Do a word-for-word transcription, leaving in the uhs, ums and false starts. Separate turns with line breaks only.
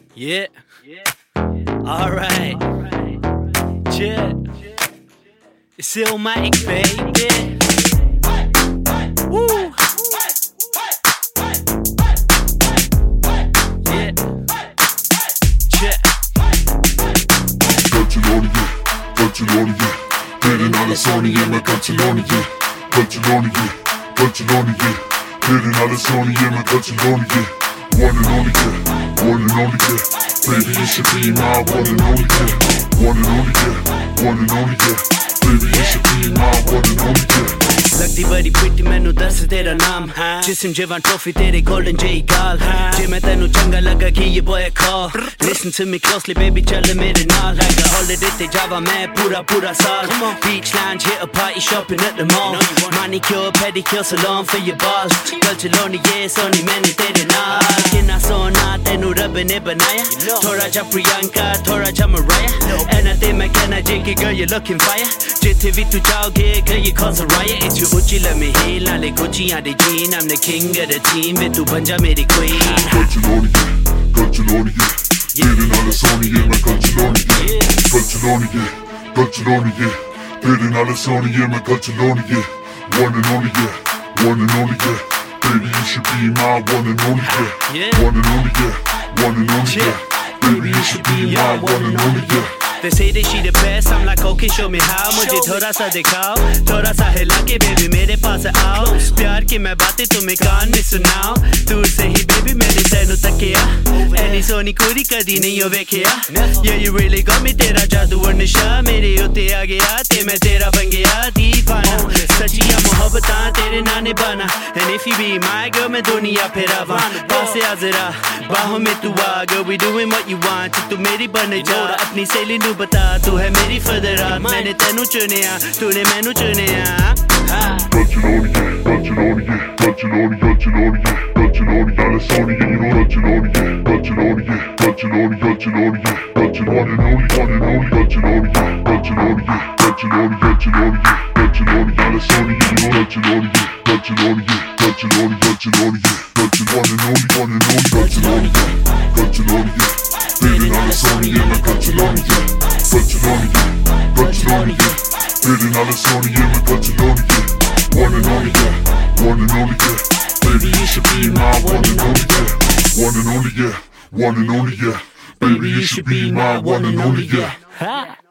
Yeah. Alright. Yeah. It's Illmatic, baby. Woo. Yeah. Yeah.
Katalonië, Katalonië, Hidden alle Sony in mijn Katalonië, Katalonië, Katalonië, Hidden alle Sony in mijn Katalonië. One and only yeah, one and only yeah, baby you should be my one and only yeah, one and only yeah, one and only yeah, baby you should be my one and only yeah.
लगती बड़ी पिट्टी मैनू दस तेरा नाम जिसम जवान trophy तेरे गोल्डन जेई गाल जे मैं तेनू चंगा लगा कि ये boy call Listen to me closely baby चल मेरे नाल like a holiday ते जावा मैं पूरा पूरा साल Beach lounge hit a party shopping at the mall Manicure pedicure salon for your balls कल चलो नी ये सोनी मैंने तेरे नाल कितना सोना तेनू रब ने बनाया थोड़ा जा प्रियंका थोड़ा जा Mariah anything मैं कहना जेकी girl you're looking fire जिथे भी तू जाओगे girl you cause a riot it's your Uchi let me heal नाले Gucci आदे jean I'm the king of the team वे तू बन जा मेरी queen
Katalonië, Katalonië, Hidden alle Sony in mijn Katalonië, Katalonië, Katalonië, Hidden alle Sony in mijn Katalonië. One and only yeah, one and only yeah, baby you should be my one and only yeah, one and only yeah, one and only yeah, baby you should be my one and only yeah.
They say that she the best, I'm like okay show me how मुझे थोड़ा सा दिखाओ थोड़ा सा हिला के baby मेरे पास आओ प्यार की मैं बातें तुम्हें कान में सुनाओ दूर से ही baby मैंने तैनू तकिया ऐनी सोनी कुड़ी कदी नहीं हो वेखिया Yeah you really got me तेरा जादू और नशा मेरे उत्ते आ गया ते मैं तेरा बन गया दीवाना सच्चिया मोहब्बतां तेरे नाल निभाना And if you be my girl मैं दुनिया फिरावा पास आ जरा बाहों में तू आ girl we doing what you want तू मेरी बन जा अपनी सहेली तू बता तू है मेरी फदरात मैंने तेनू चुनिया तूने मैनू चुनिया
Katalonië, Katalonië, Katalonië, Katalonië, Katalonië, alle Sony in your Katalonië, Katalonië, Katalonië, Katalonië, Katalonië, one and only, one and only, Katalonië, Katalonië, Katalonië, Katalonië, Katalonië, alle Sony in your Katalonië, Katalonië, Katalonië, Katalonië, Katalonië, one and only, one and only, Katalonië, Katalonië, Hidden alle Sony in mijn Katalonië, Katalonië, Katalonië, Hidden alle Sony in mijn Katalonië. One and only yeah, one and only yeah, baby you should be my one and only yeah, one and only yeah, one and only yeah, baby you should be my one and only yeah.